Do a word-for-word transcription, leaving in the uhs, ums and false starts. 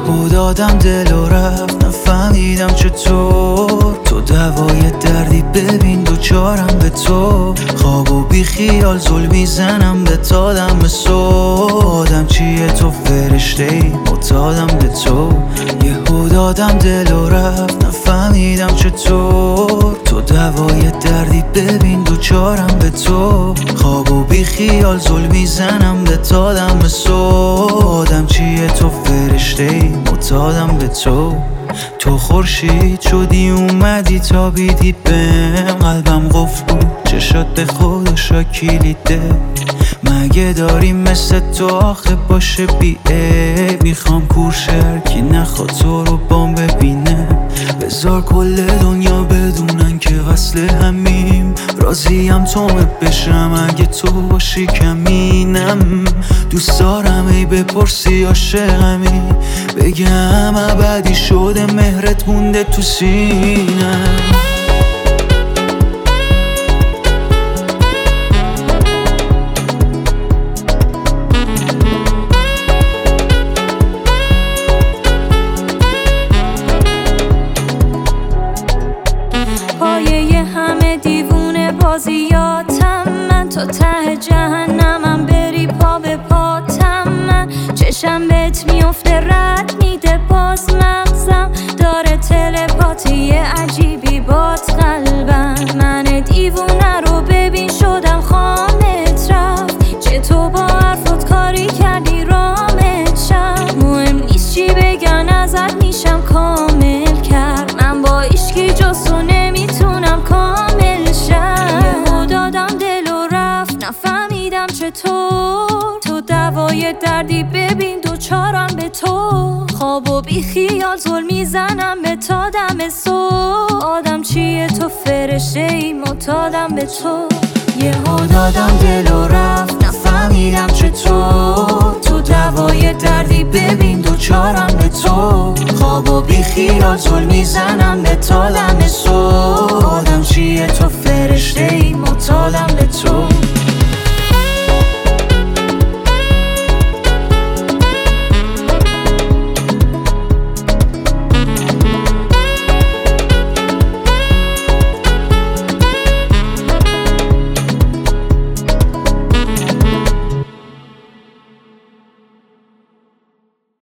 یهو دادم دل و رفت، نفهمیدم چطور تو دوای دردی. ببین دوچارم به تو، خواب و بی خیال زل میزنم به تادم به صبح. آدم چیه تو فرشته ای معتادم به تو. یهو دادم دل و رفت، نفهمیدم چطور تو دوای دردی. ببین دوچارم به تو، خواب و بی خیال زل میزنم به تادم به صبح. آدم چیه تو فرشته ای معتادم به تو. تو خورشید شدی اومدی تابیدی بهم، قلبم قفل بود چشات به خودشا کلیده. مگه داری مثل تو آخه باشه بی عیب؟ میخوام کورشر کی نخواد تو رو بام ببینه. بذار کل دنیا بدونن که وصل همیم، راضیم تو بشم اگه تو باشی کمینم. دوست دارم ای بپرسی عاشقمی، بگم ابدی شده مهرت مونده تو سینم. پایه همه دیوونه بازیاتم من، تا ته جهنمم بری پا به پاتم من. چشم بهت میفته رد میده باز مغزم، داره تلپاتی عجیبی باد قلبم. من دیوونه رو ببین شدم خامت رفت، چه تو با حرفات کاری کردی رامت شم. مهم نیست چی بگن ازت میشم کامل کرد، من با عشقی جز تو نمیتونم کامل شم. یهو دادم دل و رفت، نفهمیدم چطور تو دوای دردی. ببین دوچارم به تو، خواب و بی خیال زل میزنم به تا دم صبح. آدم چیه تو فرشته ای معتادم به تو. یهو دادم دل و رفت، نفهمیدم چطور تو دوای دردی. ببین دوچارم به تو، خواب و بی خیال زل میزنم به تا دم صبح. آدم چیه تو فرشته ای معتادم به تو.